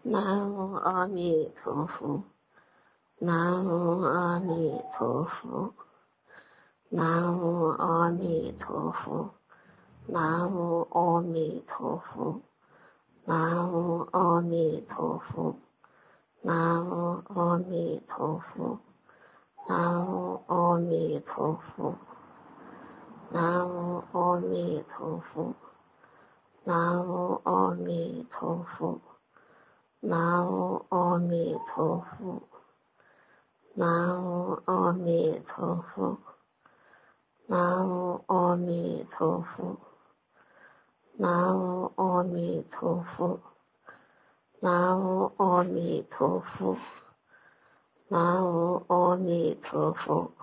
南无阿弥陀佛，南无阿弥陀佛，南无阿弥陀佛，南无阿弥陀佛，南无阿弥陀佛，南无阿弥陀佛，南无阿弥陀佛，南无阿弥陀佛，南无阿弥陀佛，南无阿弥陀佛，南无阿弥陀佛，南无阿弥陀佛，南无阿弥陀佛，南无阿弥陀佛，南无阿弥陀佛，